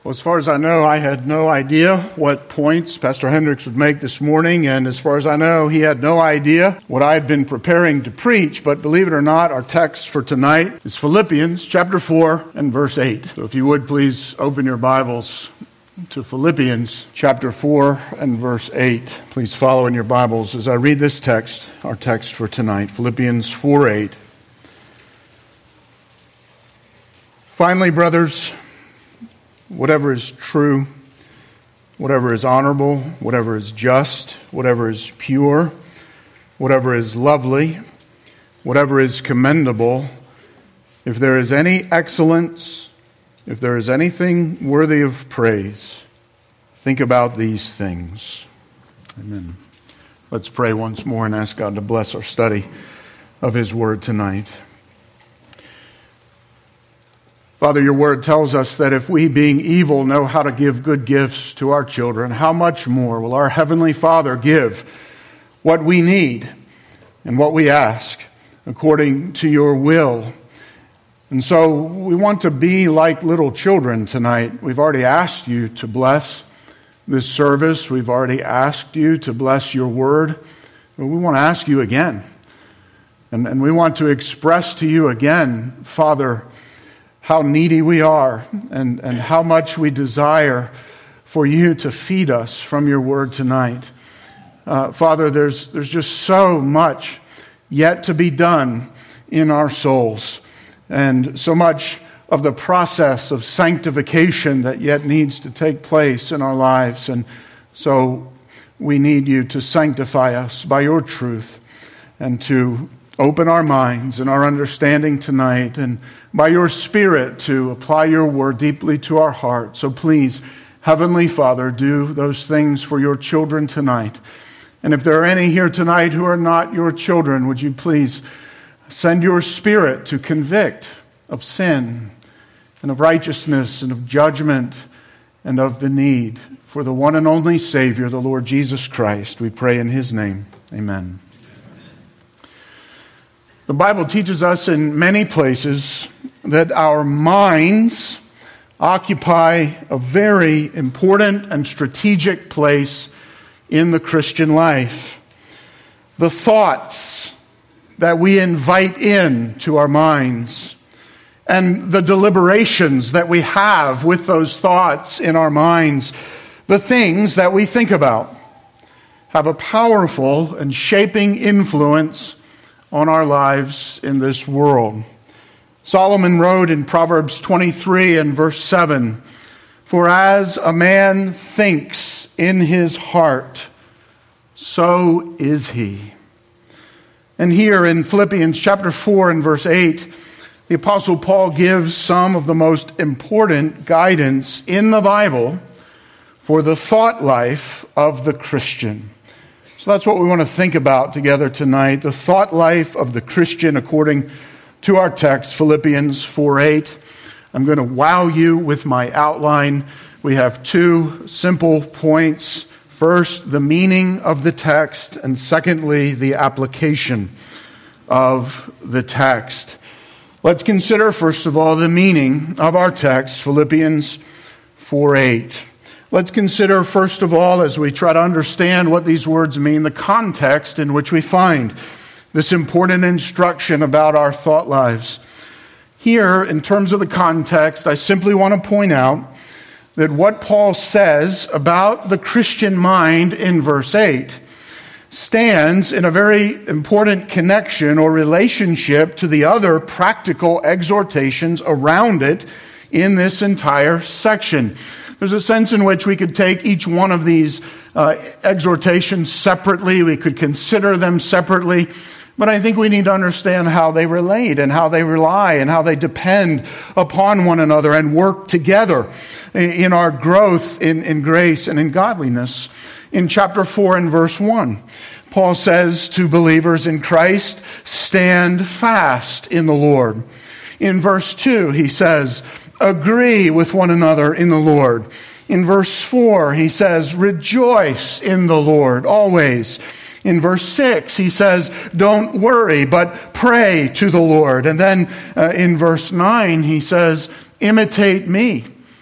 Well, as far as I know, I had no idea what points Pastor Hendricks would make this morning, and as far as I know, he had no idea what I had been preparing to preach, but believe it or not, our text for tonight is Philippians chapter 4 and verse 8. So if you would, please open your Bibles to Philippians chapter 4 and verse 8. Please follow in your Bibles as I read this text, our text for tonight, Philippians 4:8. Finally, brothers, whatever is true, whatever is honorable, whatever is just, whatever is pure, whatever is lovely, whatever is commendable, if there is any excellence, if there is anything worthy of praise, think about these things. Amen. Let's pray once more and ask God to bless our study of His Word tonight. Father, your word tells us that if we, being evil, know how to give good gifts to our children, how much more will our Heavenly Father give what we need and what we ask according to your will? And so we want to be like little children tonight. We've already asked you to bless this service. We've already asked you to bless your word. But we want to ask you again. And we want to express to you again, Father, how needy we are and how much we desire for you to feed us from your word tonight. Father, there's just so much yet to be done in our souls, and so much of the process of sanctification that yet needs to take place in our lives. And so we need you to sanctify us by your truth and to open our minds and our understanding tonight, and by your Spirit to apply your word deeply to our heart. So please, Heavenly Father, do those things for your children tonight. And if there are any here tonight who are not your children, would you please send your Spirit to convict of sin and of righteousness and of judgment and of the need for the one and only Savior, the Lord Jesus Christ. We pray in His name. Amen. The Bible teaches us in many places that our minds occupy a very important and strategic place in the Christian life. The thoughts that we invite into our minds and the deliberations that we have with those thoughts in our minds, the things that we think about, have a powerful and shaping influence on our lives in this world. Solomon wrote in Proverbs 23 and verse 7, "For as a man thinks in his heart, so is he." And here in Philippians chapter 4 and verse 8, the Apostle Paul gives some of the most important guidance in the Bible for the thought life of the Christian. So that's what we want to think about together tonight, the thought life of the Christian according to our text, Philippians 4:8. I'm going to wow you with my outline. We have two simple points. First, the meaning of the text, and secondly, the application of the text. Let's consider, first of all, the meaning of our text, Philippians 4:8. Let's consider, first of all, as we try to understand what these words mean, the context in which we find this important instruction about our thought lives. Here, in terms of the context, I simply want to point out that what Paul says about the Christian mind in verse 8 stands in a very important connection or relationship to the other practical exhortations around it in this entire section. There's a sense in which we could take each one of these exhortations separately. We could consider them separately. But I think we need to understand how they relate and how they rely and how they depend upon one another and work together in our growth in grace and in godliness. In chapter 4 and verse 1, Paul says to believers in Christ, "Stand fast in the Lord." In verse 2, he says, "Agree with one another in the Lord." In verse 4, he says, "Rejoice in the Lord always." In verse 6, he says, don't worry, but pray to the Lord. And then in verse 9, he says, imitate me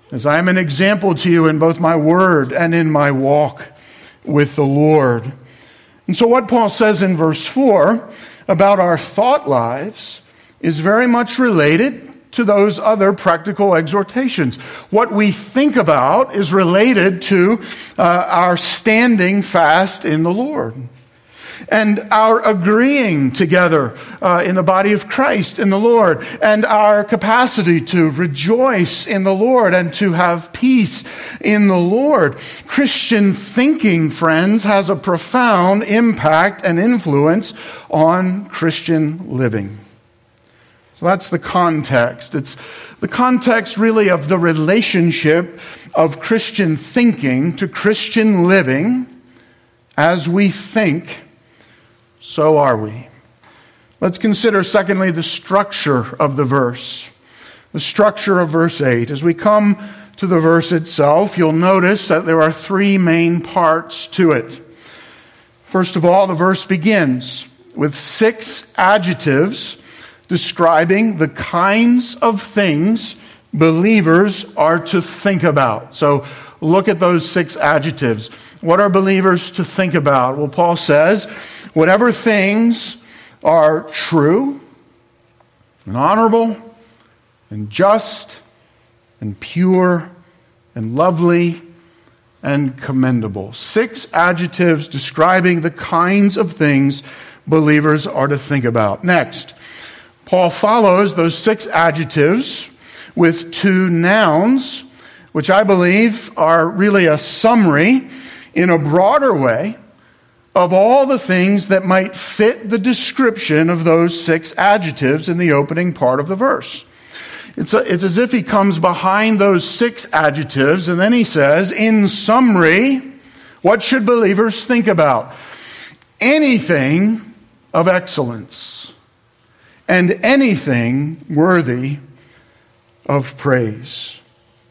as I am an example to you in both my word and in my walk with the Lord. And so what Paul says in verse 4 about our thought lives is very much related to those other practical exhortations. What we think about is related to our standing fast in the Lord and our agreeing together in the body of Christ in the Lord, and our capacity to rejoice in the Lord and to have peace in the Lord. Christian thinking, friends, has a profound impact and influence on Christian living. So that's the context. It's the context really of the relationship of Christian thinking to Christian living. As we think, so are we. Let's consider, secondly, the structure of the verse. The structure of verse 8. As we come to the verse itself, you'll notice that there are three main parts to it. First of all, the verse begins with 6 adjectives describing the kinds of things believers are to think about. So look at those 6 adjectives. What are believers to think about? Well, Paul says, whatever things are true and honorable and just and pure and lovely and commendable. 6 adjectives describing the kinds of things believers are to think about. Next, Paul follows those 6 adjectives with 2 nouns, which I believe are really a summary in a broader way of all the things that might fit the description of those 6 adjectives in the opening part of the verse. It's as if he comes behind those 6 adjectives and then he says, in summary, what should believers think about? Anything of excellence and anything worthy of praise.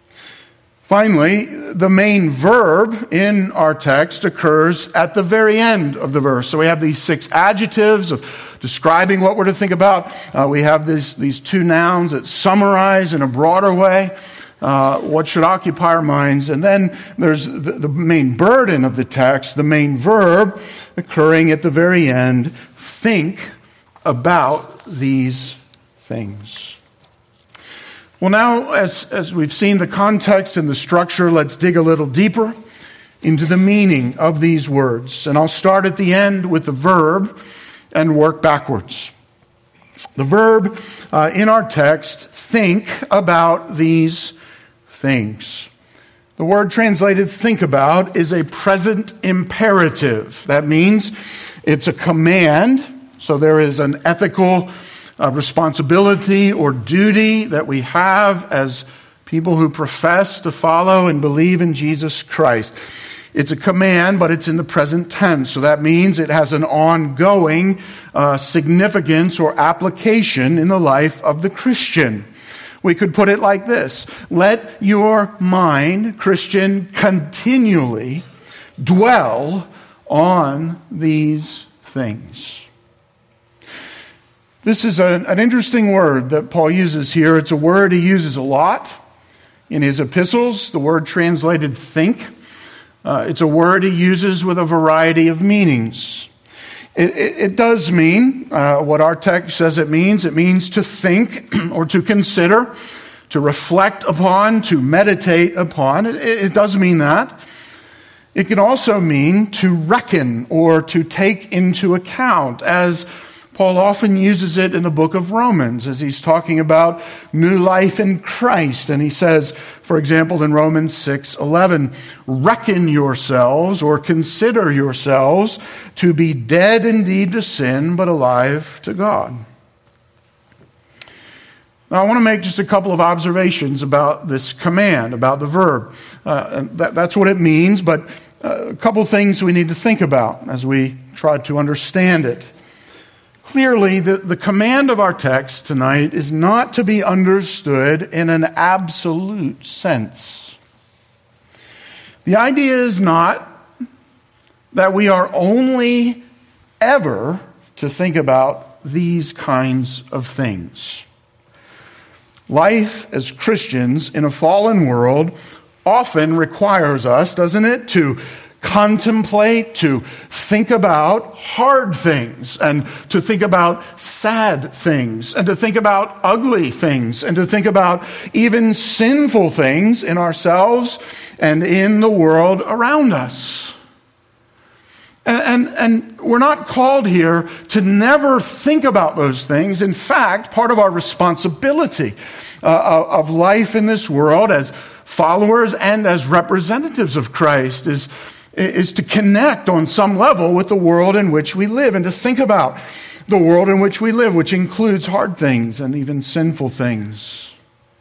Finally, the main verb in our text occurs at the very end of the verse. So we have these 6 adjectives of describing what we're to think about. We have these 2 nouns that summarize in a broader way what should occupy our minds. And then there's the main burden of the text, the main verb occurring at the very end. Think about these things. Well, now, as we've seen the context and the structure, let's dig a little deeper into the meaning of these words. And I'll start at the end with the verb and work backwards. The verb in our text, think about these things. The word translated think about is a present imperative. That means it's a command, so there is an ethical responsibility or duty that we have as people who profess to follow and believe in Jesus Christ. It's a command, but it's in the present tense. So that means it has an ongoing significance or application in the life of the Christian. We could put it like this: let your mind, Christian, continually dwell on these things. This is an interesting word that Paul uses here. It's a word he uses a lot in his epistles, the word translated think. It's a word he uses with a variety of meanings. It does mean what our text says it means. It means to think or to consider, to reflect upon, to meditate upon. It does mean that. It can also mean to reckon or to take into account, as Paul often uses it in the book of Romans as he's talking about new life in Christ. And he says, for example, in Romans 6:11, reckon yourselves or consider yourselves to be dead indeed to sin, but alive to God. Now, I want to make just a couple of observations about this command, about the verb. That's what it means, but a couple of things we need to think about as we try to understand it. Clearly, the command of our text tonight is not to be understood in an absolute sense. The idea is not that we are only ever to think about these kinds of things. Life as Christians in a fallen world often requires us, doesn't it, to contemplate, to think about hard things, and to think about sad things, and to think about ugly things, and to think about even sinful things in ourselves and in the world around us. And we're not called here to never think about those things. In fact, part of our responsibility of life in this world as followers and as representatives of Christ is to connect on some level with the world in which we live and to think about the world in which we live, which includes hard things and even sinful things.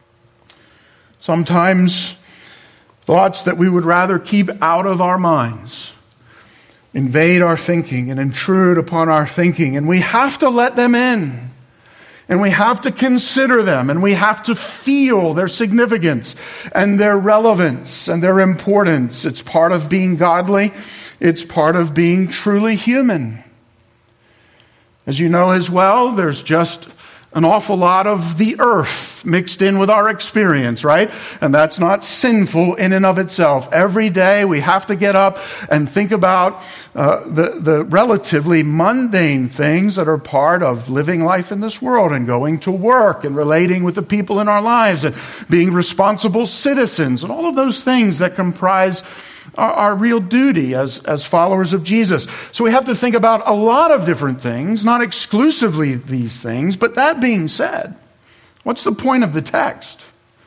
Sometimes thoughts that we would rather keep out of our minds invade our thinking and intrude upon our thinking, and we have to let them in. And we have to consider them, and we have to feel their significance and their relevance and their importance. It's part of being godly. It's part of being truly human. As you know as well, there's just an awful lot of the earth mixed in with our experience, right? And that's not sinful in and of itself. Every day we have to get up and think about the relatively mundane things that are part of living life in this world and going to work and relating with the people in our lives and being responsible citizens and all of those things that comprise our real duty as followers of Jesus. So we have to think about a lot of different things, not exclusively these things. But that being said, what's the point of the text?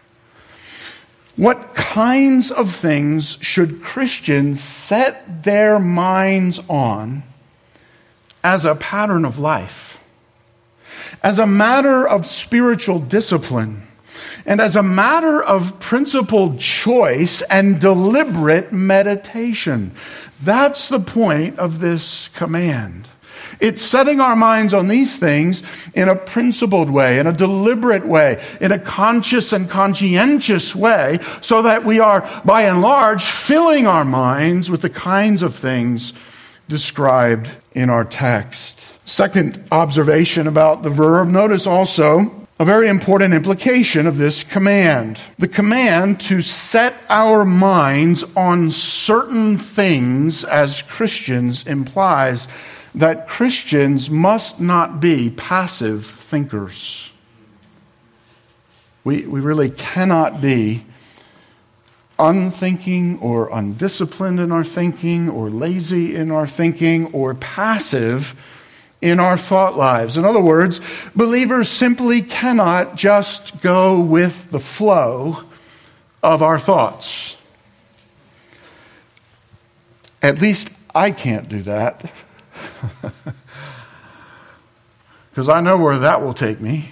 What kinds of things should Christians set their minds on as a pattern of life, as a matter of spiritual discipline, and as a matter of principled choice and deliberate meditation? That's the point of this command. It's setting our minds on these things in a principled way, in a deliberate way, in a conscious and conscientious way, so that we are, by and large, filling our minds with the kinds of things described in our text. Second observation about the verb, notice also a very important implication of this command. The command to set our minds on certain things as Christians implies that Christians must not be passive thinkers. We really cannot be unthinking or undisciplined in our thinking or lazy in our thinking or passive in our thought lives. In other words, believers simply cannot just go with the flow of our thoughts. At least I can't do that. Because I know where that will take me.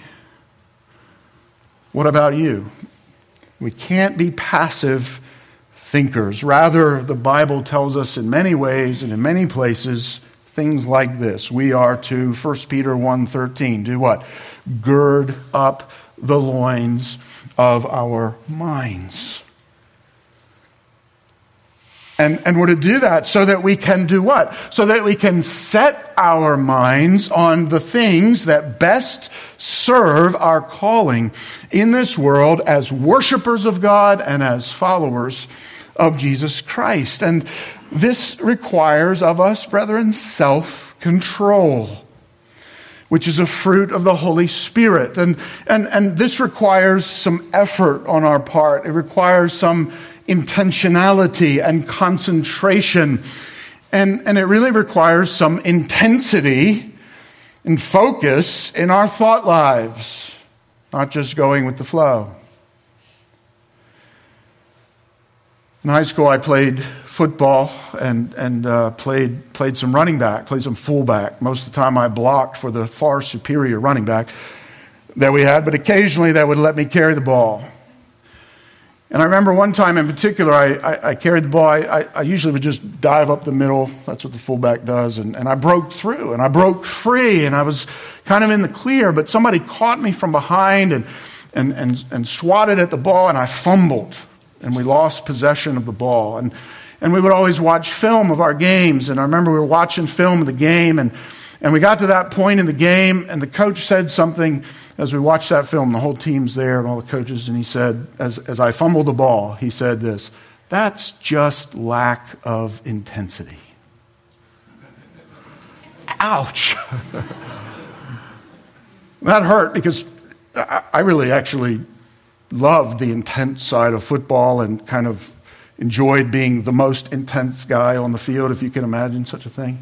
What about you? We can't be passive thinkers. Rather, the Bible tells us in many ways and in many places things like this. We are to, 1 Peter 1:13, do what? Gird up the loins of our minds. And we're to do that so that we can do what? So that we can set our minds on the things that best serve our calling in this world as worshipers of God and as followers of Jesus Christ. And this requires of us, brethren, self-control, which is a fruit of the Holy Spirit. And this requires some effort on our part. It requires some intentionality and concentration. And it really requires some intensity and focus in our thought lives, not just going with the flow. In high school, I played football and played some running back, played some fullback. Most of the time I blocked for the far superior running back that we had, but occasionally they would let me carry the ball. And I remember one time in particular, I carried the ball. I usually would just dive up the middle. That's what the fullback does. And I broke through, and I broke free, and I was kind of in the clear, but somebody caught me from behind and swatted at the ball, and I fumbled, and we lost possession of the ball. And we would always watch film of our games, and I remember we were watching film of the game, and And we got to that point in the game, and the coach said something as we watched that film. The whole team's there and all the coaches, and he said, as I fumbled the ball, he said this, "That's just lack of intensity." Ouch. That hurt because I really actually loved the intense side of football and kind of enjoyed being the most intense guy on the field, if you can imagine such a thing.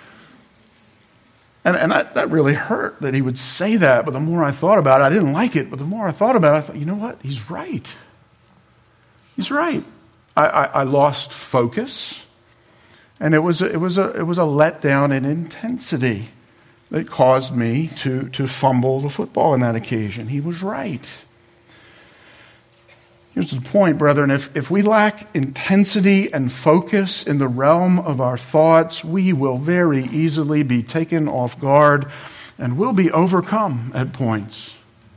And that really hurt that he would say that, but the more I thought about it, I didn't like it, but the more I thought about it, I thought, you know what? He's right. He's right. I lost focus, and it was a letdown in intensity that caused me to fumble the football on that occasion. He was right. Here's the point, brethren. If we lack intensity and focus in the realm of our thoughts, we will very easily be taken off guard and will be overcome at points.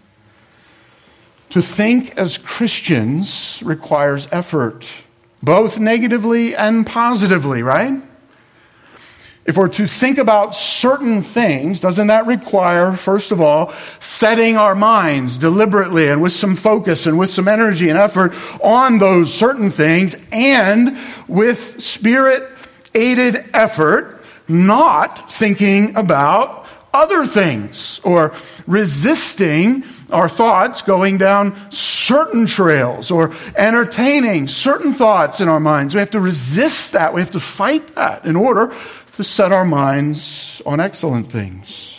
To think as Christians requires effort, both negatively and positively, right? If we're to think about certain things, doesn't that require, first of all, setting our minds deliberately and with some focus and with some energy and effort on those certain things, and with Spirit-aided effort, not thinking about other things or resisting our thoughts going down certain trails or entertaining certain thoughts in our minds? We have to resist that. We have to fight that in order to set our minds on excellent things.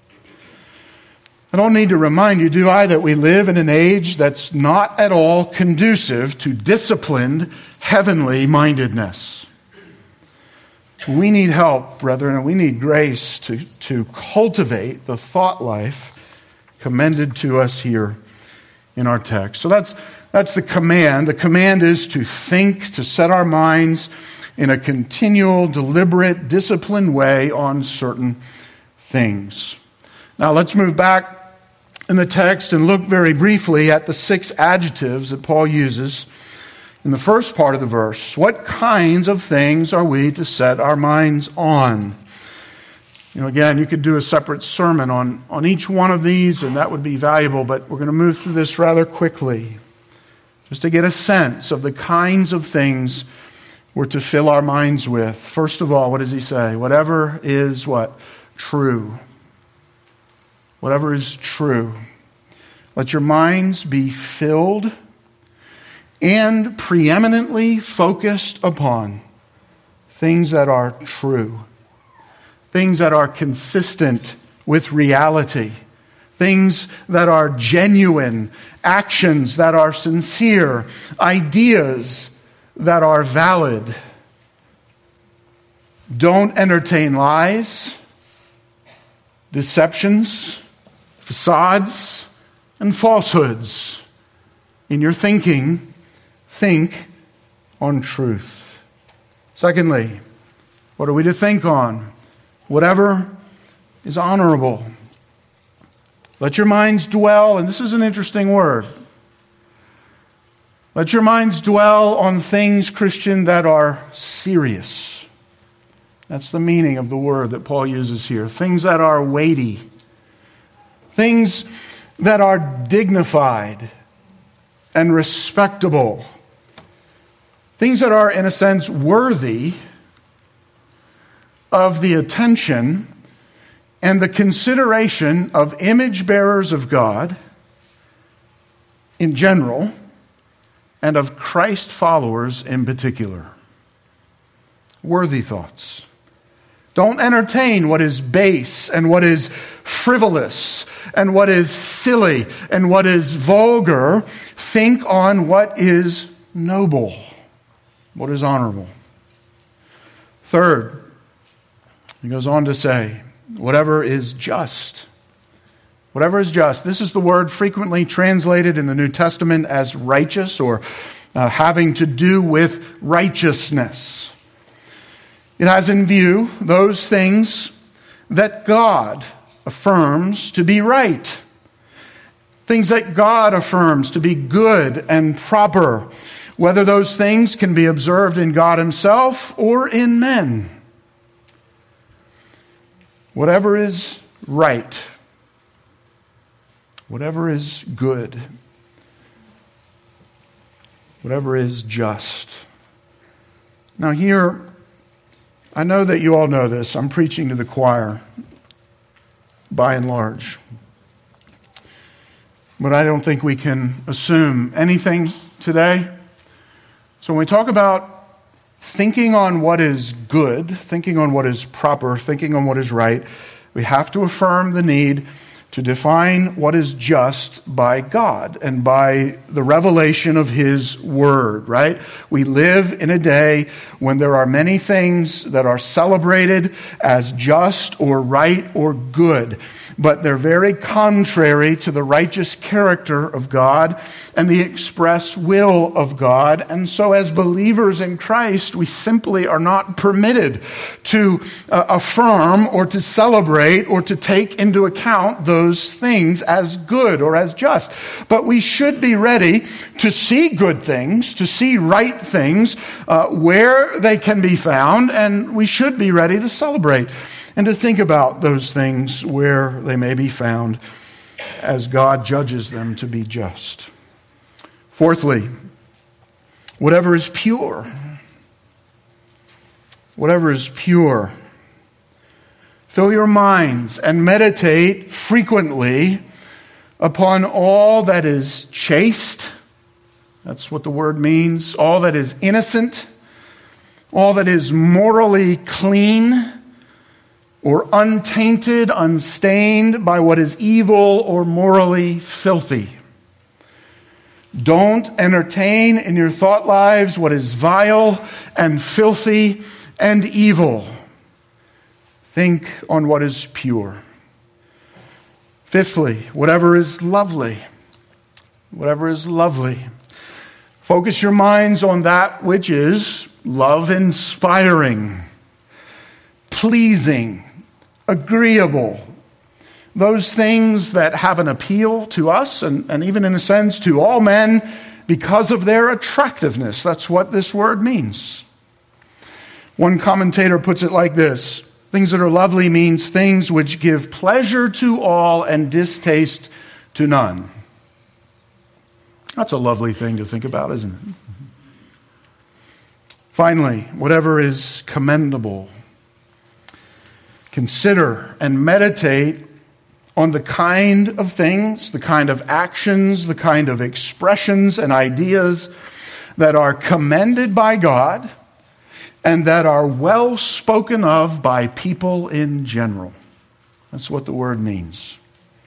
I don't need to remind you, do I, that we live in an age that's not at all conducive to disciplined, heavenly mindedness. We need help, brethren, and we need grace to cultivate the thought life commended to us here in our text. So that's the command. The command is to think, to set our minds in a continual, deliberate, disciplined way on certain things. Now let's move back in the text and look very briefly at the 6 adjectives that Paul uses in the first part of the verse. What kinds of things are we to set our minds on? Again, you could do a separate sermon on each one of these, and that would be valuable, but we're going to move through this rather quickly, just to get a sense of the kinds of things we're to fill our minds with. First of all, what does he say? Whatever is what? True. Whatever is true. Let your minds be filled and preeminently focused upon things that are true, things that are consistent with reality, things that are genuine, actions that are sincere, ideas that are valid. Don't entertain lies, deceptions, facades, and falsehoods. In your thinking, think on truth. Secondly, what are we to think on? Whatever is honorable. Let your minds dwell, and this is an interesting word. Let your minds dwell on things, Christian, that are serious. That's the meaning of the word that Paul uses here. Things that are weighty. Things that are dignified and respectable. Things that are, in a sense, worthy of the attention and the consideration of image bearers of God in general, and of Christ followers in particular. Worthy thoughts. Don't entertain what is base and what is frivolous and what is silly and what is vulgar. Think on what is noble, what is honorable. Third, he goes on to say, whatever is just. Whatever is just. This is the word frequently translated in the New Testament as righteous, or having to do with righteousness. It has in view those things that God affirms to be right. Things that God affirms to be good and proper. Whether those things can be observed in God himself or in men. whatever is right, whatever is good, whatever is just. Now here, I know that you all know this. I'm preaching to the choir, by and large. But I don't think we can assume anything today. So when we talk about thinking on what is good, thinking on what is proper, thinking on what is right, we have to affirm the need to define what is just by God and by the revelation of His Word, right? We live in a day when there are many things that are celebrated as just or right or good, but they're very contrary to the righteous character of God and the express will of God. And so as believers in Christ, we simply are not permitted to affirm or to celebrate or to take into account those things as good or as just. But we should be ready to see good things, to see right things where they can be found, and we should be ready to celebrate and to think about those things where they may be found as God judges them to be just. Fourthly, whatever is pure. Whatever is pure. Fill your minds and meditate frequently upon all that is chaste. That's what the word means. All that is innocent. All that is morally clean or untainted, unstained by what is evil or morally filthy. Don't entertain in your thought lives what is vile and filthy and evil. Think on what is pure. Fifthly, whatever is lovely. Whatever is lovely. Focus your minds on that which is love-inspiring, pleasing, agreeable. Those things that have an appeal to us and even in a sense to all men because of their attractiveness. That's what this word means. One commentator puts it like this: things that are lovely means things which give pleasure to all and distaste to none. That's a lovely thing to think about, isn't it? Finally, whatever is commendable. Consider and meditate on the kind of things, the kind of actions, the kind of expressions and ideas that are commended by God and that are well spoken of by people in general. That's what the word means.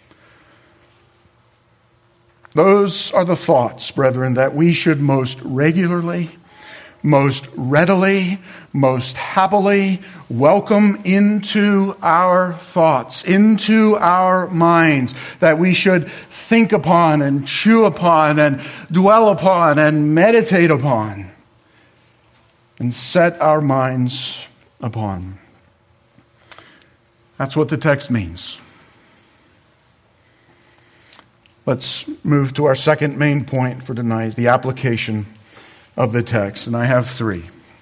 Those are the thoughts, brethren, that we should most regularly, most readily, most happily welcome into our thoughts, into our minds, that we should think upon and chew upon and dwell upon and meditate upon and set our minds upon. That's what the text means. Let's move to our second main point for tonight, the application of the text. And I have three.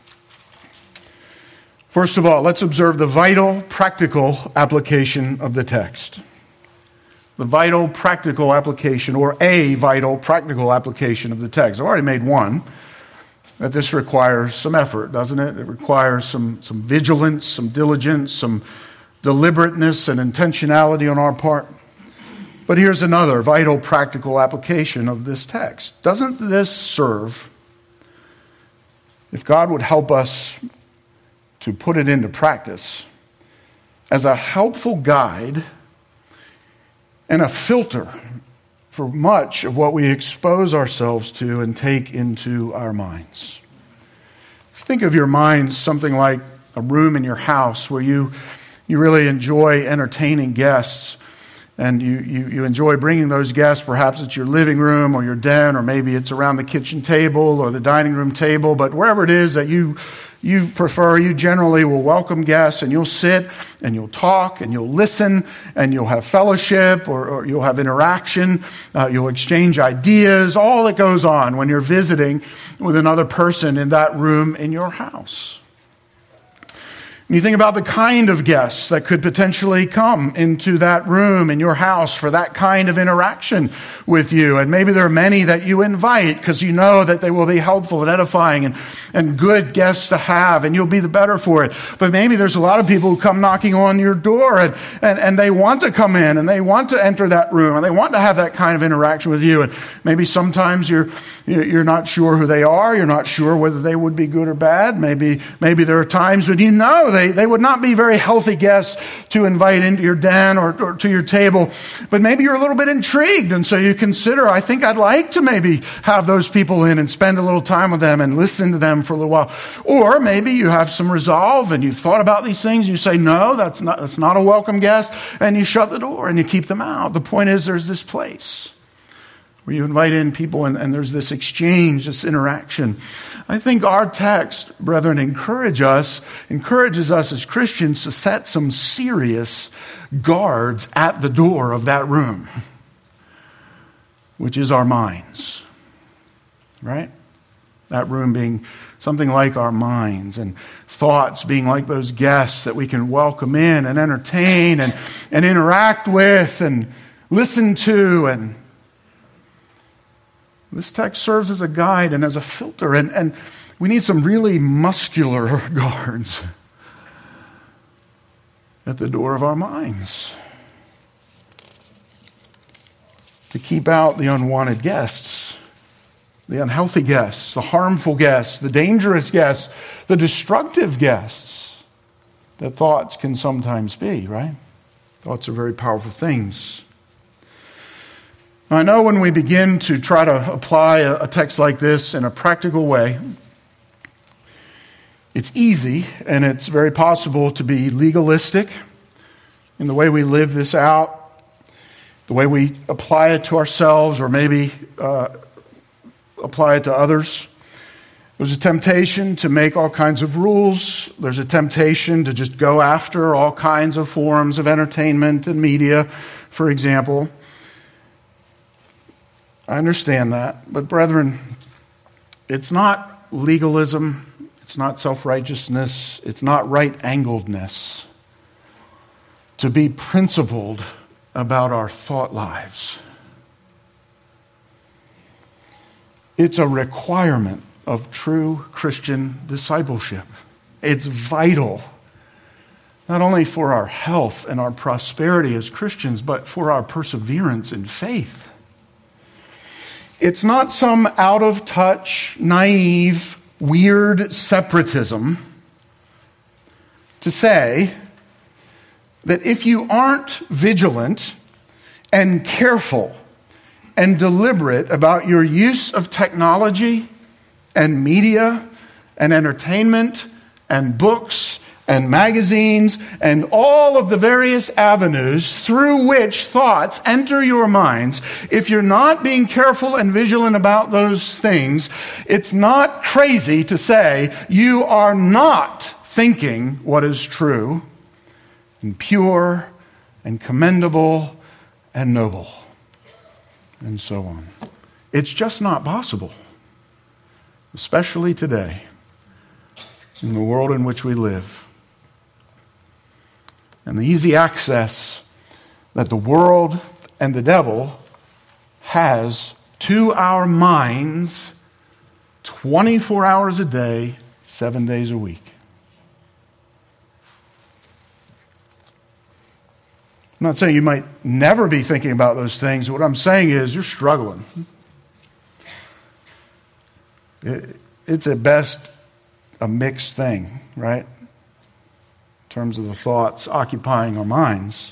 First of all, let's observe the vital, practical application of the text. The vital, practical application, or a vital, practical application of the text. I've already made one, that this requires some effort, doesn't it? It requires some vigilance, some diligence, some deliberateness and intentionality on our part. But here's another vital, practical application of this text. Doesn't this serve, if God would help us to put it into practice, as a helpful guide and a filter for much of what we expose ourselves to and take into our minds? Think of your minds something like a room in your house where you really enjoy entertaining guests, and you enjoy bringing those guests. Perhaps it's your living room or your den, or maybe it's around the kitchen table or the dining room table, but wherever it is that you prefer, you generally will welcome guests, and you'll sit and you'll talk and you'll listen and you'll have fellowship or you'll have interaction, you'll exchange ideas, all that goes on when you're visiting with another person in that room in your house. And you think about the kind of guests that could potentially come into that room in your house for that kind of interaction with you. And maybe there are many that you invite because you know that they will be helpful and edifying and good guests to have, and you'll be the better for it. But maybe there's a lot of people who come knocking on your door and they want to come in and they want to enter that room and they want to have that kind of interaction with you. And maybe sometimes you're not sure who they are. You're not sure whether they would be good or bad. Maybe there are times when you know they would not be very healthy guests to invite into your den or to your table. But maybe you're a little bit intrigued, and so you consider, I think I'd like to maybe have those people in and spend a little time with them and listen to them for a little while. Or maybe you have some resolve and you've thought about these things and you say, no, that's not a welcome guest, and you shut the door and you keep them out. The point is there's this place where you invite in people and there's this exchange, this interaction. I think our text, brethren, encourages us as Christians to set some serious guards at the door of that room, which is our minds, right? That room being something like our minds, and thoughts being like those guests that we can welcome in and entertain and interact with and listen to. And this text serves as a guide and as a filter, and we need some really muscular guards at the door of our minds to keep out the unwanted guests, the unhealthy guests, the harmful guests, the dangerous guests, the destructive guests that thoughts can sometimes be, right? Thoughts are very powerful things. Now, I know when we begin to try to apply a text like this in a practical way, it's easy and it's very possible to be legalistic in the way we live this out, the way we apply it to ourselves or maybe apply it to others. There's a temptation to make all kinds of rules. There's a temptation to just go after all kinds of forms of entertainment and media, for example. I understand that. But brethren, it's not legalism. It's not self-righteousness. It's not right-angledness to be principled about our thought lives. It's a requirement of true Christian discipleship. It's vital, not only for our health and our prosperity as Christians, but for our perseverance in faith. It's not some out-of-touch, naive, weird separatism to say that if you aren't vigilant and careful and deliberate about your use of technology and media and entertainment and books and magazines and all of the various avenues through which thoughts enter your minds, if you're not being careful and vigilant about those things, it's not crazy to say you are not thinking what is true and pure and commendable and noble, and so on. It's just not possible, especially today, in the world in which we live. And the easy access that the world and the devil has to our minds 24 hours a day, 7 days a week. I'm not saying you might never be thinking about those things. What I'm saying is you're struggling. It's at best a mixed thing, right? In terms of the thoughts occupying our minds.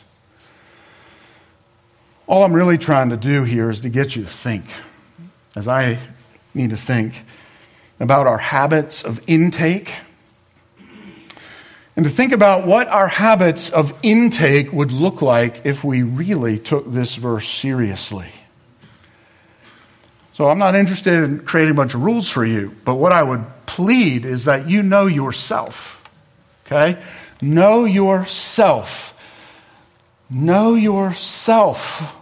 All I'm really trying to do here is to get you to think, as I need to think, about our habits of intake, and to think about what our habits of intake would look like if we really took this verse seriously. So I'm not interested in creating a bunch of rules for you, but what I would plead is that you know yourself, okay? Know yourself. Know yourself.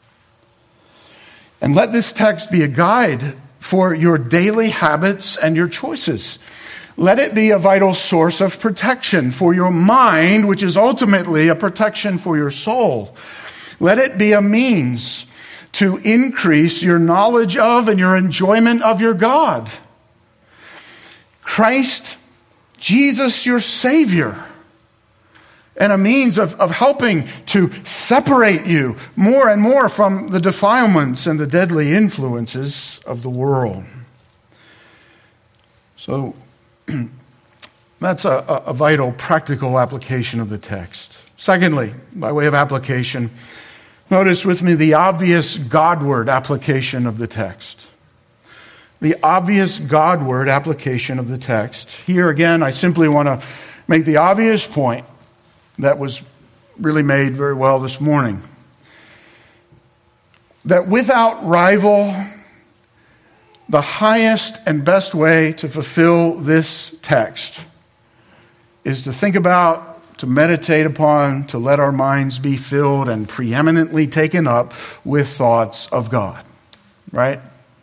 And let this text be a guide for your daily habits and your choices. Let it be a vital source of protection for your mind, which is ultimately a protection for your soul. Let it be a means to increase your knowledge of and your enjoyment of your God. Christ, Jesus, your Savior, and a means of helping to separate you more and more from the defilements and the deadly influences of the world. So that's a vital, practical application of the text. Secondly, by way of application, notice with me the obvious Godward application of the text. The obvious Godward application of the text. Here again, I simply want to make the obvious point that was really made very well this morning. That without rival, the highest and best way to fulfill this text is to think about, to meditate upon, to let our minds be filled and preeminently taken up with thoughts of God. Right?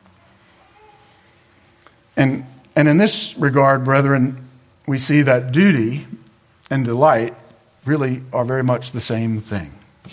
And in this regard, brethren, we see that duty and delight really are very much the same thing.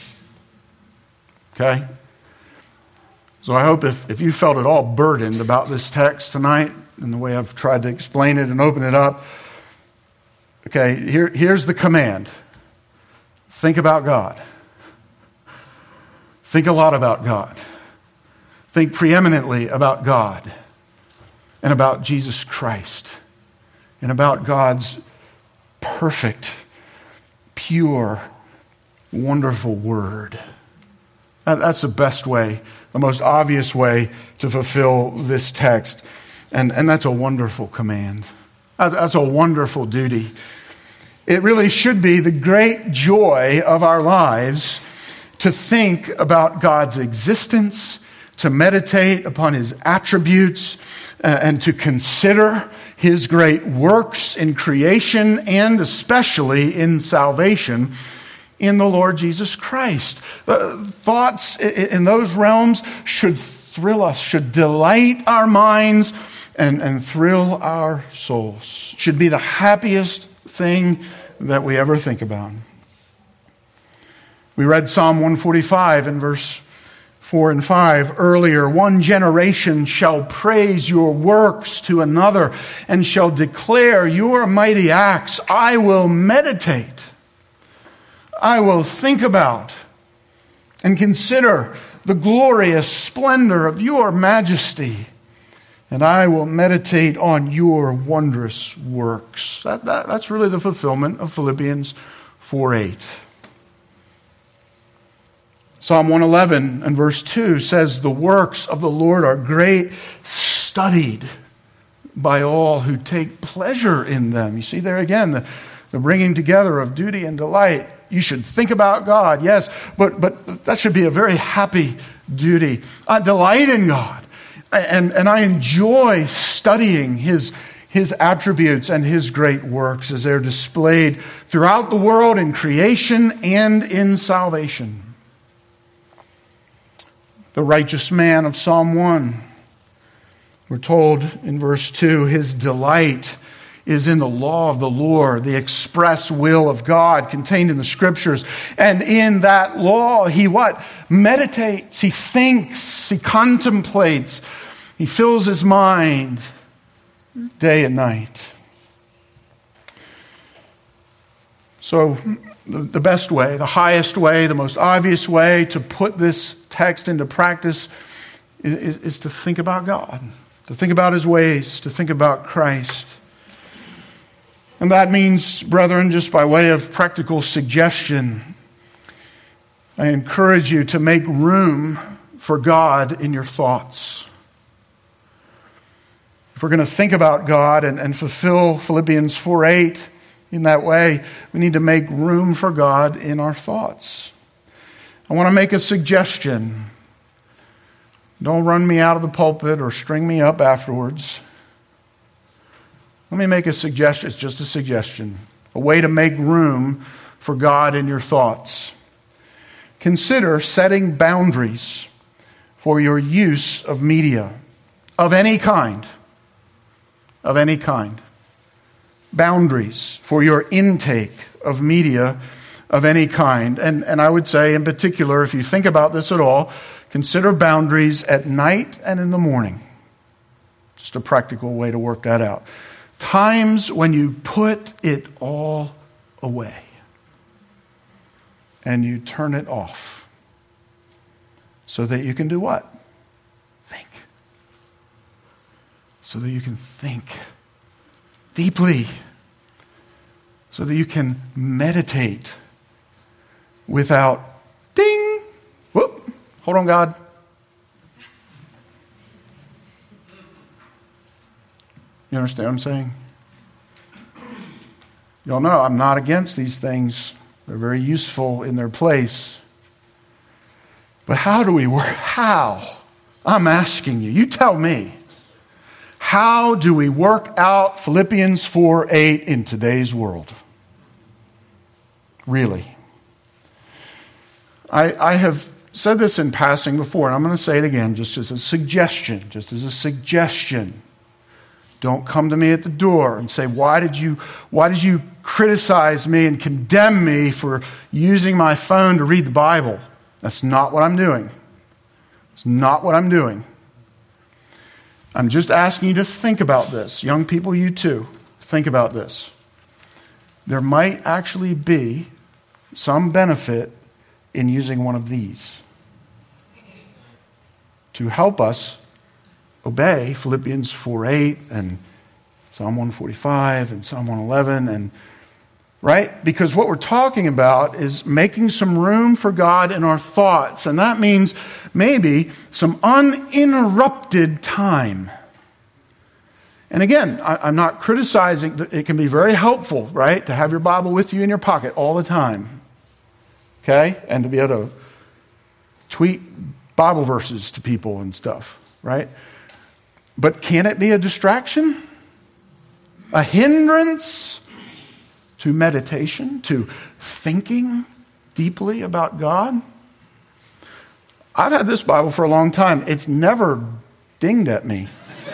Okay? So I hope if you felt at all burdened about this text tonight and the way I've tried to explain it and open it up, okay, here's the command. Think about God. Think a lot about God. Think preeminently about God and about Jesus Christ and about God's perfect, pure, wonderful word. That's the best way, the most obvious way to fulfill this text. And that's a wonderful command. That's a wonderful duty. It really should be the great joy of our lives to think about God's existence, to meditate upon His attributes, and to consider His great works in creation and especially in salvation in the Lord Jesus Christ. Thoughts in those realms should thrill us, should delight our minds and thrill our souls. Should be the happiest thing that we ever think about. We read Psalm 145 in verse 4 and 5 earlier. One generation shall praise your works to another and shall declare your mighty acts. I will meditate. I will think about and consider the glorious splendor of your majesty. And I will meditate on your wondrous works. That's really the fulfillment of Philippians 4:8. Psalm 111 and verse 2 says, the works of the Lord are great, studied by all who take pleasure in them. You see there again, the bringing together of duty and delight. You should think about God, yes, but that should be a very happy duty. I delight in God, and I enjoy studying His attributes and His great works as they're displayed throughout the world in creation and in salvation. The righteous man of Psalm 1, we're told in verse 2, his delight is in the law of the Lord, the express will of God contained in the Scriptures. And in that law, he what? Meditates, he thinks, he contemplates, he fills his mind day and night. So the best way, the highest way, the most obvious way to put this text into practice is to think about God, to think about His ways, to think about Christ. And that means, brethren, just by way of practical suggestion, I encourage you to make room for God in your thoughts. If we're going to think about God and fulfill Philippians 4:8 in that way, we need to make room for God in our thoughts. I want to make a suggestion. Don't run me out of the pulpit or string me up afterwards. Let me make a suggestion. It's just a suggestion. A way to make room for God in your thoughts. Consider setting boundaries for your use of media of any kind. Of any kind. boundaries for your intake of media of any kind. And I would say in particular, if you think about this at all, consider boundaries at night and in the morning. Just a practical way to work that out. Times when you put it all away and you turn it off so that you can do what? Think. So that you can think deeply. So that you can meditate without ding. Whoop. Hold on, God. You understand what I'm saying? Y'all know I'm not against these things. They're very useful in their place. But how do we work? How? I'm asking you. You tell me. How do we work out Philippians 4:8 in today's world? Really? I have said this in passing before, and I'm going to say it again just as a suggestion. Don't come to me at the door and say, why did you criticize me and condemn me for using my phone to read the Bible? That's not what I'm doing. It's not what I'm doing. I'm just asking you to think about this. Young people, you too, think about this. There might actually be some benefit in using one of these to help us obey Philippians 4:8 and Psalm 145 and Psalm 111 and right? Because what we're talking about is making some room for God in our thoughts, and that means maybe some uninterrupted time. And again, I'm not criticizing. It can be very helpful, right, to have your Bible with you in your pocket all the time, okay, and to be able to tweet Bible verses to people and stuff, right? But can it be a distraction? A hindrance to meditation, to thinking deeply about God? I've had this Bible for a long time. It's never dinged at me.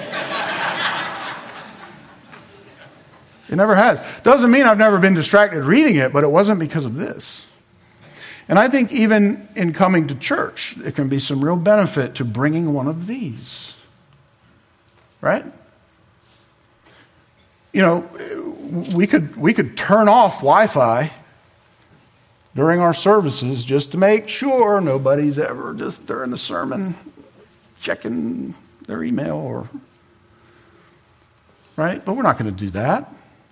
It never has. Doesn't mean I've never been distracted reading it, but it wasn't because of this. And I think even in coming to church, there can be some real benefit to bringing one of these. Right? You know, we could turn off Wi-Fi during our services just to make sure nobody's ever just during the sermon checking their email or right? But we're not going to do that.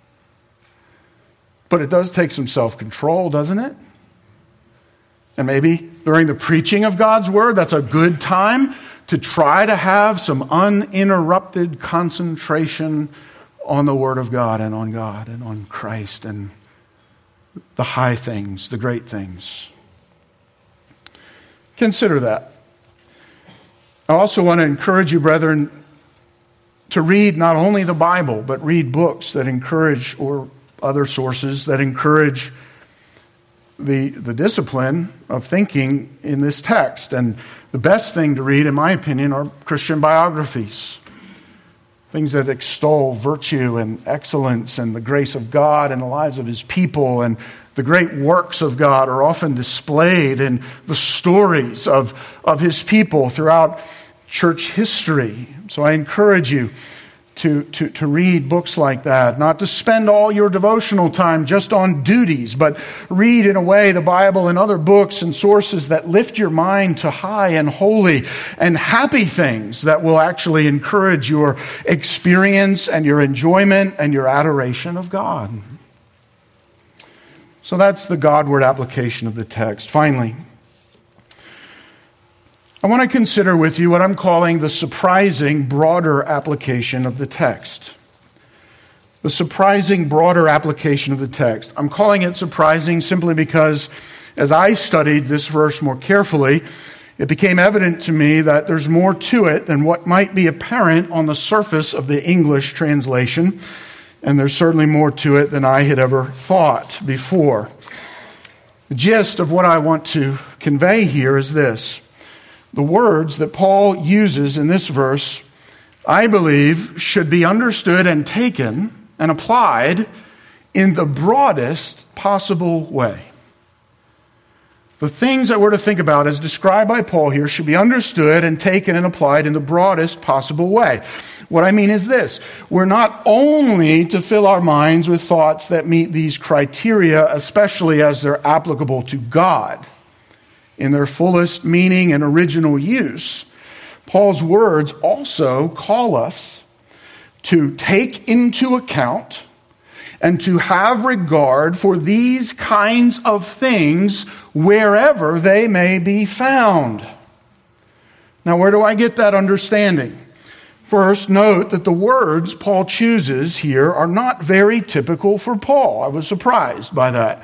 But it does take some self-control, doesn't it? And maybe during the preaching of God's word, that's a good time to try to have some uninterrupted concentration on the word of God and on Christ and the high things, the great things. Consider that. I also want to encourage you, brethren, to read not only the Bible, but read books that encourage, or other sources that encourage the discipline of thinking in this text. And the best thing to read, in my opinion, are Christian biographies. Things that extol virtue and excellence and the grace of God in the lives of his people, and the great works of God are often displayed in the stories of his people throughout church history. So I encourage you to read books like that, not to spend all your devotional time just on duties, but read in a way the Bible and other books and sources that lift your mind to high and holy and happy things that will actually encourage your experience and your enjoyment and your adoration of God. So that's the Godward application of the text. Finally, I want to consider with you what I'm calling the surprising, broader application of the text. The surprising, broader application of the text. I'm calling it surprising simply because as I studied this verse more carefully, it became evident to me that there's more to it than what might be apparent on the surface of the English translation. And there's certainly more to it than I had ever thought before. The gist of what I want to convey here is this. The words that Paul uses in this verse, I believe, should be understood and taken and applied in the broadest possible way. The things that we're to think about as described by Paul here should be understood and taken and applied in the broadest possible way. What I mean is this: we're not only to fill our minds with thoughts that meet these criteria, especially as they're applicable to God in their fullest meaning and original use. Paul's words also call us to take into account and to have regard for these kinds of things wherever they may be found. Now, where do I get that understanding? First, note that the words Paul chooses here are not very typical for Paul. I was surprised by that.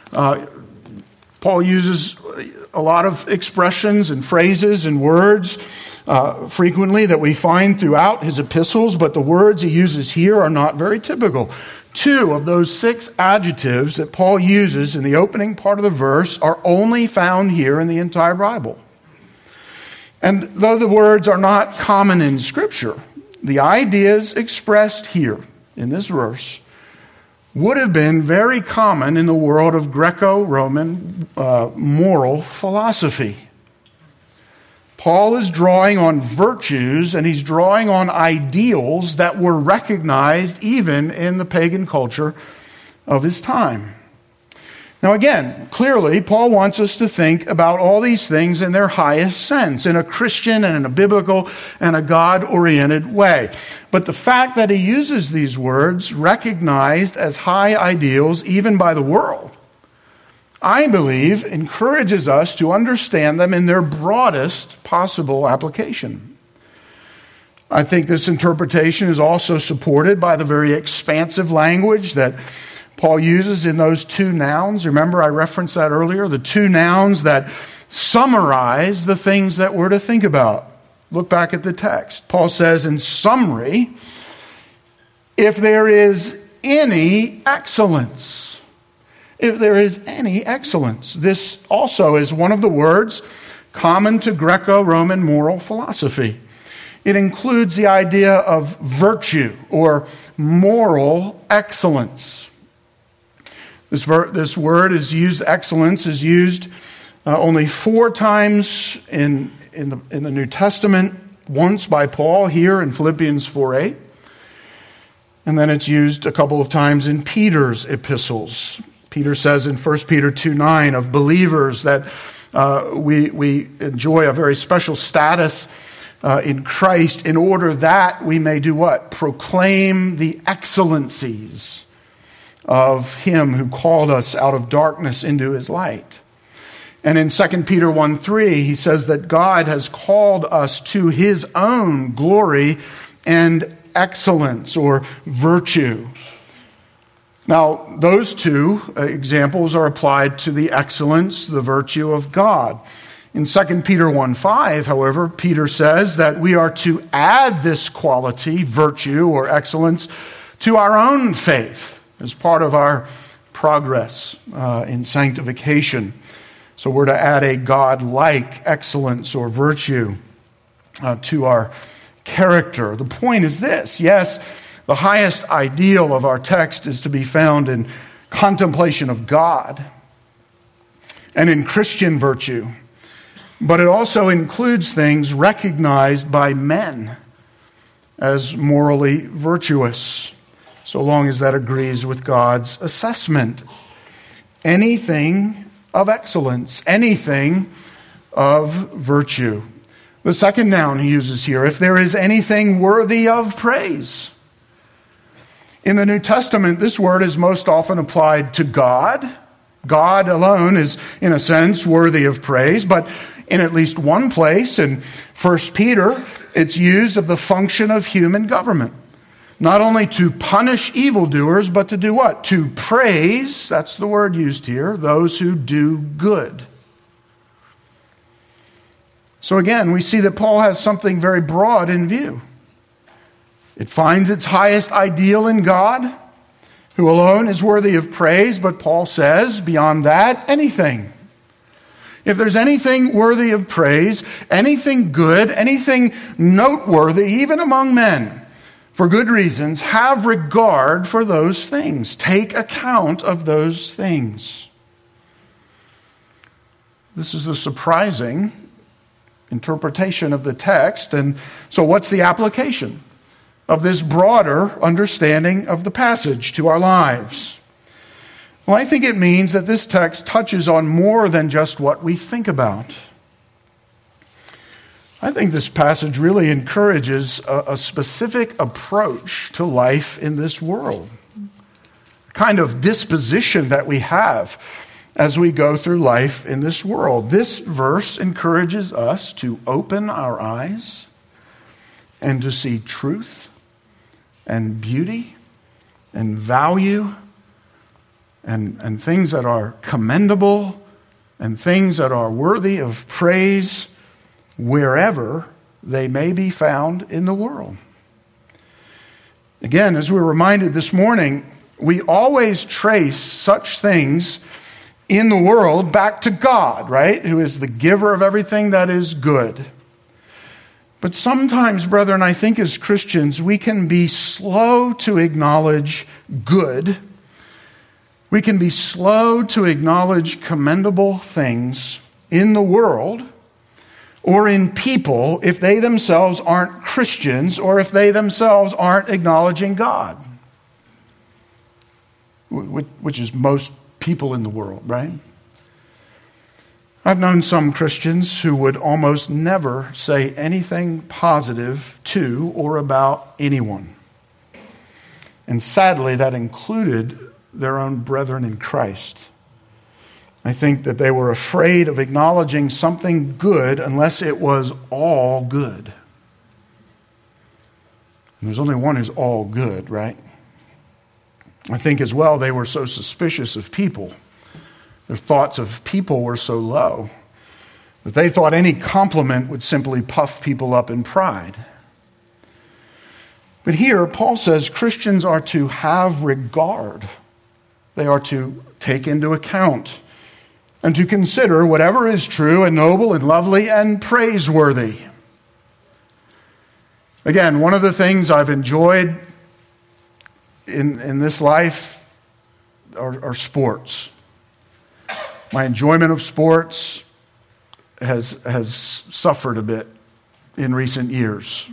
Paul uses a lot of expressions and phrases and words frequently that we find throughout his epistles, but the words he uses here are not very typical. 2 of those 6 adjectives that Paul uses in the opening part of the verse are only found here in the entire Bible. And though the words are not common in Scripture, the ideas expressed here in this verse would have been very common in the world of Greco-Roman moral philosophy. Paul is drawing on virtues and he's drawing on ideals that were recognized even in the pagan culture of his time. Now again, clearly, Paul wants us to think about all these things in their highest sense, in a Christian and in a biblical and a God-oriented way. But the fact that he uses these words recognized as high ideals even by the world, I believe, encourages us to understand them in their broadest possible application. I think this interpretation is also supported by the very expansive language that Paul uses in those 2 nouns. Remember, I referenced that earlier, the 2 nouns that summarize the things that we're to think about. Look back at the text. Paul says in summary, if there is any excellence. If there is any excellence. This also is one of the words common to Greco-Roman moral philosophy. It includes the idea of virtue or moral excellence. This word is used, excellence is used only 4 times in the New Testament, once by Paul here in Philippians 4:8. And then it's used a couple of times in Peter's epistles. Peter says in 1 Peter 2:9 of believers that we enjoy a very special status in Christ in order that we may do what? Proclaim the excellencies of him who called us out of darkness into his light. And in 2 Peter 1:3, he says that God has called us to his own glory and excellence or virtue. Now, those 2 examples are applied to the excellence, the virtue of God. In 2 Peter 1:5, however, Peter says that we are to add this quality, virtue or excellence, to our own faith as part of our progress in sanctification. So we're to add a God-like excellence or virtue to our character. The point is this: yes, the highest ideal of our text is to be found in contemplation of God and in Christian virtue, but it also includes things recognized by men as morally virtuous, so long as that agrees with God's assessment. Anything of excellence, anything of virtue. The second noun he uses here, if there is anything worthy of praise. In the New Testament, this word is most often applied to God. God alone is, in a sense, worthy of praise, but in at least one place, in 1 Peter, it's used of the function of human government. Not only to punish evildoers, but to do what? To praise, that's the word used here, those who do good. So again, we see that Paul has something very broad in view. It finds its highest ideal in God, who alone is worthy of praise, but Paul says, beyond that, anything. If there's anything worthy of praise, anything good, anything noteworthy, even among men, for good reasons, have regard for those things. Take account of those things. This is a surprising interpretation of the text. And so what's the application of this broader understanding of the passage to our lives? Well, I think it means that this text touches on more than just what we think about. I think this passage really encourages a specific approach to life in this world, the kind of disposition that we have as we go through life in this world. This verse encourages us to open our eyes and to see truth and beauty and value and things that are commendable and things that are worthy of praise wherever they may be found in the world. Again, as we're reminded this morning, we always trace such things in the world back to God, right? Who is the giver of everything that is good. But sometimes, brethren, I think as Christians, we can be slow to acknowledge good. We can be slow to acknowledge commendable things in the world or in people if they themselves aren't Christians or if they themselves aren't acknowledging God, which is most people in the world, right? I've known some Christians who would almost never say anything positive to or about anyone. And sadly, that included their own brethren in Christ. I think that they were afraid of acknowledging something good unless it was all good. And there's only one who's all good, right? I think as well they were so suspicious of people. Their thoughts of people were so low that they thought any compliment would simply puff people up in pride. But here, Paul says Christians are to have regard. They are to take into account and to consider whatever is true and noble and lovely and praiseworthy. Again, one of the things I've enjoyed in this life are sports. My enjoyment of sports has suffered a bit in recent years.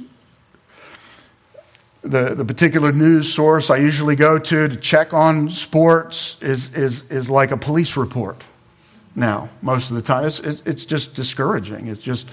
The particular news source I usually go to check on sports is like a police report now, most of the time. It's just discouraging. It's just...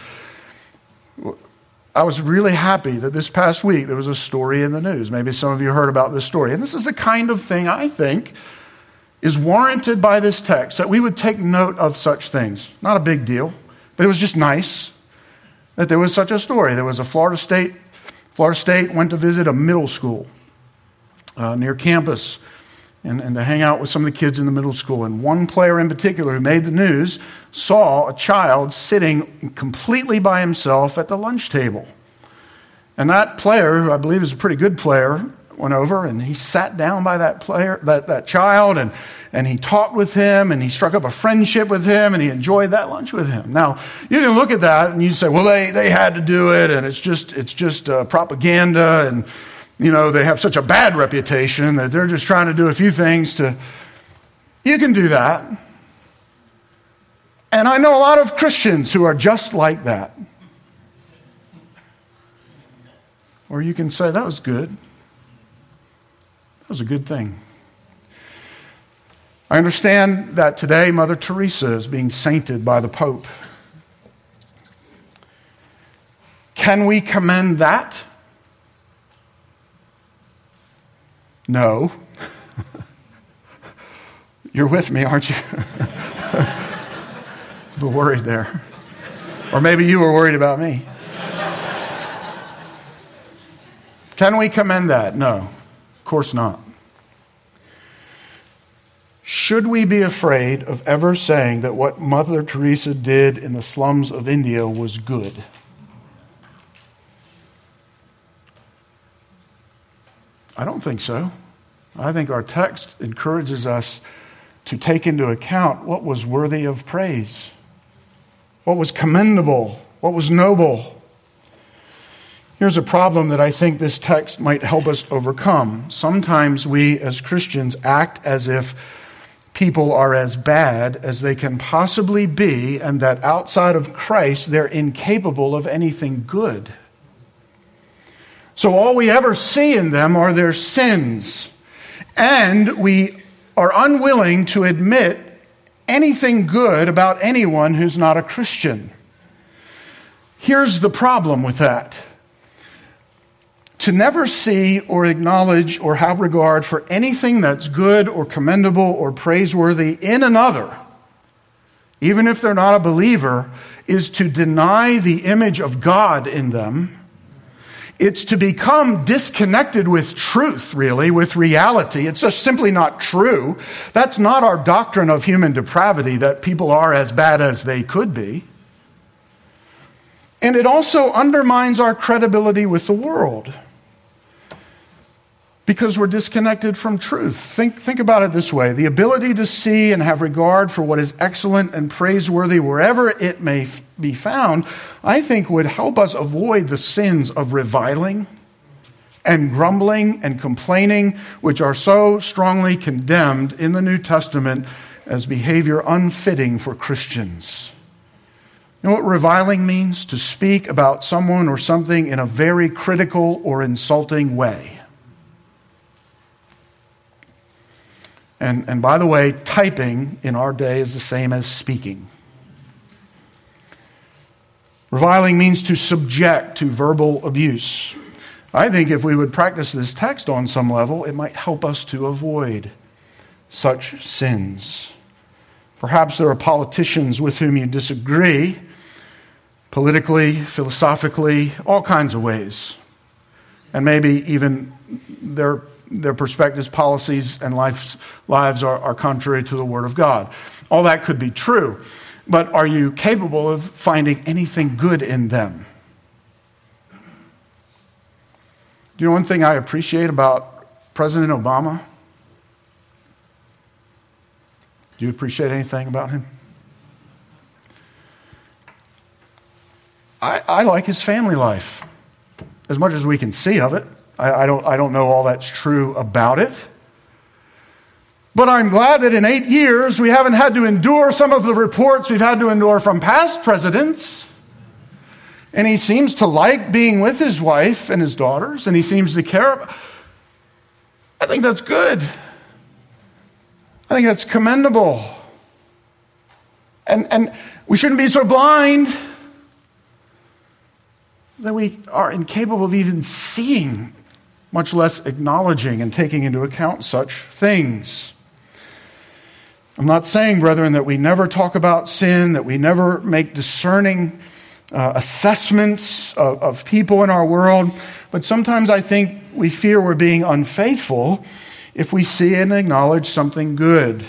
I was really happy that this past week there was a story in the news. Maybe some of you heard about this story. And this is the kind of thing I think is warranted by this text, that we would take note of such things. Not a big deal, but it was just nice that there was such a story. There was a Florida State went to visit a middle school near campus and to hang out with some of the kids in the middle school. And one player in particular who made the news saw a child sitting completely by himself at the lunch table. And that player, who I believe is a pretty good player, went over and he sat down by that player, that child, and he talked with him, and he struck up a friendship with him, and he enjoyed that lunch with him. Now, you can look at that and you say, well, they had to do it, and it's just propaganda, and you know, they have such a bad reputation that they're just trying to do a few things to... You can do that. And I know a lot of Christians who are just like that. Or you can say, that was good. That was a good thing. I understand that today Mother Teresa is being sainted by the Pope. Can we commend that? No. You're with me, aren't you? A little worried there. Or maybe you were worried about me. Can we commend that? No, of course not. Should we be afraid of ever saying that what Mother Teresa did in the slums of India was good? I don't think so. I think our text encourages us to take into account what was worthy of praise, what was commendable, what was noble. Here's a problem that I think this text might help us overcome. Sometimes we as Christians act as if people are as bad as they can possibly be, and that outside of Christ, they're incapable of anything good. So all we ever see in them are their sins, and we are unwilling to admit anything good about anyone who's not a Christian. Here's the problem with that. To never see or acknowledge or have regard for anything that's good or commendable or praiseworthy in another, even if they're not a believer, is to deny the image of God in them. It's to become disconnected with truth, really, with reality. It's just simply not true. That's not our doctrine of human depravity, that people are as bad as they could be. And it also undermines our credibility with the world, because we're disconnected from truth. Think about it this way. The ability to see and have regard for what is excellent and praiseworthy wherever it may be found, I think would help us avoid the sins of reviling and grumbling and complaining, which are so strongly condemned in the New Testament as behavior unfitting for Christians. You know what reviling means? To speak about someone or something in a very critical or insulting way. And by the way, typing in our day is the same as speaking. Reviling means to subject to verbal abuse. I think if we would practice this text on some level, it might help us to avoid such sins. Perhaps there are politicians with whom you disagree, politically, philosophically, all kinds of ways. And maybe even their perspectives, policies, and lives are contrary to the Word of God. All that could be true. But are you capable of finding anything good in them? Do you know one thing I appreciate about President Obama? Do you appreciate anything about him? I like his family life, as much as we can see of it. I don't know all that's true about it. But I'm glad that in 8 years we haven't had to endure some of the reports we've had to endure from past presidents. And he seems to like being with his wife and his daughters, and he seems to care. I think that's good. I think that's commendable. And we shouldn't be so blind that we are incapable of even seeing, much less acknowledging and taking into account such things. I'm not saying, brethren, that we never talk about sin, that we never make discerning assessments of people in our world, but sometimes I think we fear we're being unfaithful if we see and acknowledge something good.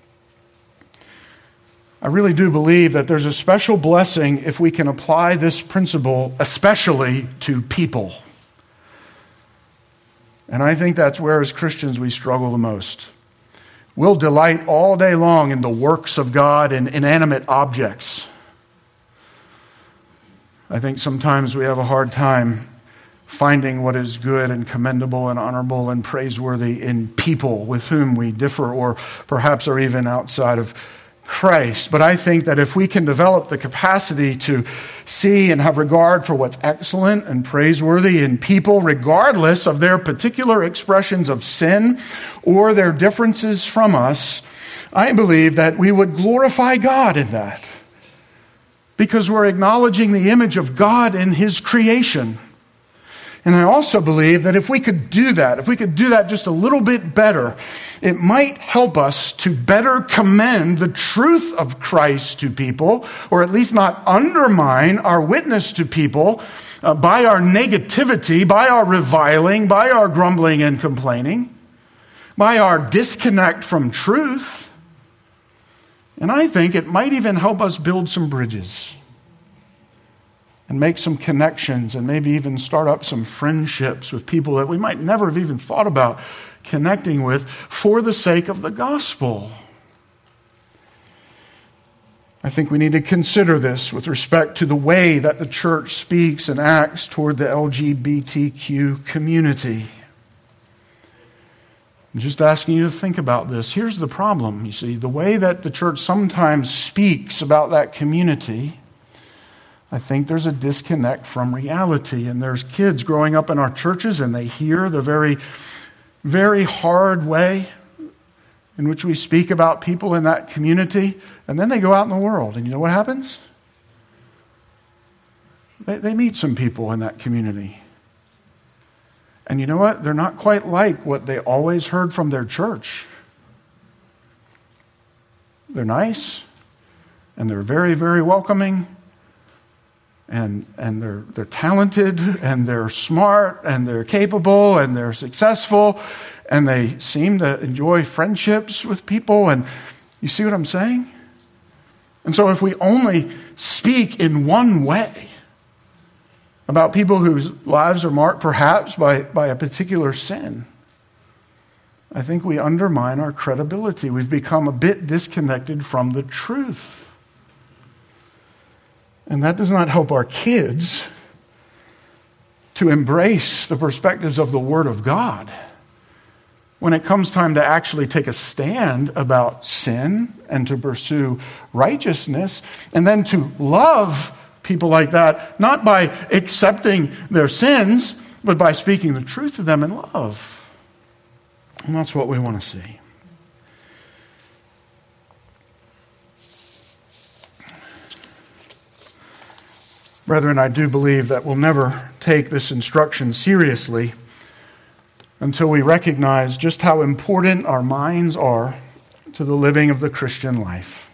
I really do believe that there's a special blessing if we can apply this principle, especially to people. And I think that's where, as Christians, we struggle the most. We'll delight all day long in the works of God and inanimate objects. I think sometimes we have a hard time finding what is good and commendable and honorable and praiseworthy in people with whom we differ or perhaps are even outside of Christ. But I think that if we can develop the capacity to see and have regard for what's excellent and praiseworthy in people, regardless of their particular expressions of sin or their differences from us, I believe that we would glorify God in that, because we're acknowledging the image of God in His creation. And I also believe that if we could do that just a little bit better, it might help us to better commend the truth of Christ to people, or at least not undermine our witness to people by our negativity, by our reviling, by our grumbling and complaining, by our disconnect from truth. And I think it might even help us build some bridges and make some connections and maybe even start up some friendships with people that we might never have even thought about connecting with for the sake of the gospel. I think we need to consider this with respect to the way that the church speaks and acts toward the LGBTQ community. I'm just asking you to think about this. Here's the problem, you see. The way that the church sometimes speaks about that community, I think there's a disconnect from reality. And there's kids growing up in our churches and they hear the very, very hard way in which we speak about people in that community, and then they go out in the world. And you know what happens? They meet some people in that community. And you know what? They're not quite like what they always heard from their church. They're nice, and they're very, very welcoming, and they're talented, and they're smart, and they're capable, and they're successful, and they seem to enjoy friendships with people. And you see what I'm saying? And so if we only speak in one way about people whose lives are marked perhaps by a particular sin, I think we undermine our credibility. We've become a bit disconnected from the truth. And that does not help our kids to embrace the perspectives of the Word of God when it comes time to actually take a stand about sin and to pursue righteousness, and then to love people like that, not by accepting their sins, but by speaking the truth to them in love. And that's what we want to see. Brethren, I do believe that we'll never take this instruction seriously until we recognize just how important our minds are to the living of the Christian life.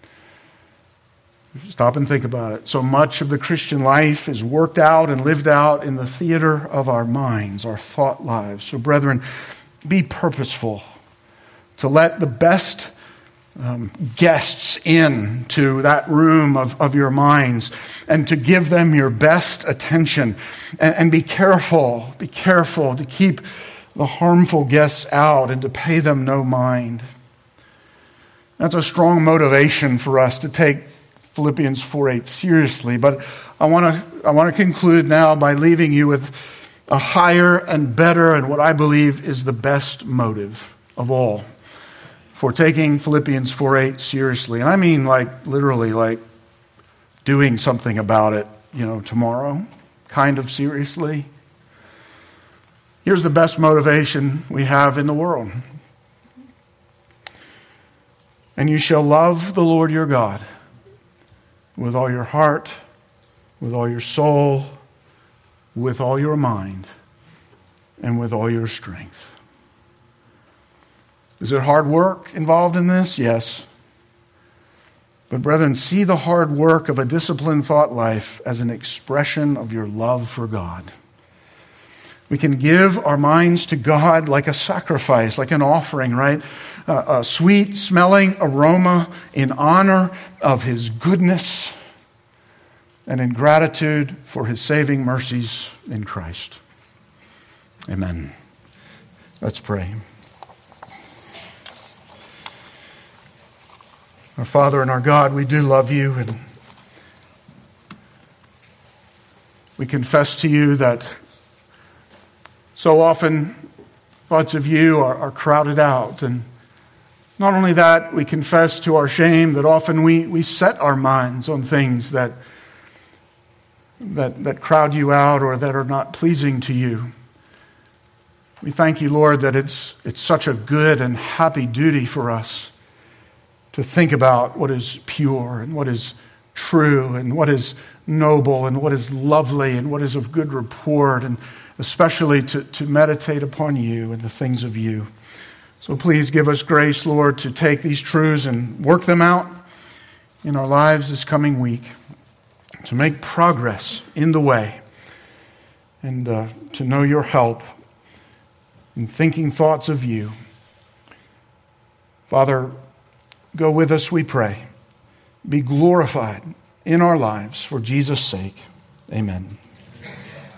Stop and think about it. So much of the Christian life is worked out and lived out in the theater of our minds, our thought lives. So, brethren, be purposeful to let the best guests in to that room of your minds, and to give them your best attention. And be careful to keep the harmful guests out and to pay them no mind. That's a strong motivation for us to take Philippians 4:8 seriously. But I want to conclude now by leaving you with a higher and better, and what I believe is the best motive of all for taking Philippians 4:8 seriously. And I mean literally doing something about it, tomorrow, kind of seriously. Here's the best motivation we have in the world. And you shall love the Lord your God with all your heart, with all your soul, with all your mind, and with all your strength. Is there hard work involved in this? Yes. But brethren, see the hard work of a disciplined thought life as an expression of your love for God. We can give our minds to God like a sacrifice, like an offering, right? A sweet-smelling aroma in honor of His goodness and in gratitude for His saving mercies in Christ. Amen. Let's pray. Our Father and our God, we do love You, and we confess to You that so often thoughts of You are crowded out. And not only that, we confess to our shame that often we set our minds on things that crowd You out or that are not pleasing to You. We thank You, Lord, that it's such a good and happy duty for us to think about what is pure and what is true and what is noble and what is lovely and what is of good report, and especially to meditate upon You and the things of You. So please give us grace, Lord, to take these truths and work them out in our lives this coming week, to make progress in the way, and to know Your help in thinking thoughts of You. Father, go with us, we pray. Be glorified in our lives for Jesus' sake. Amen.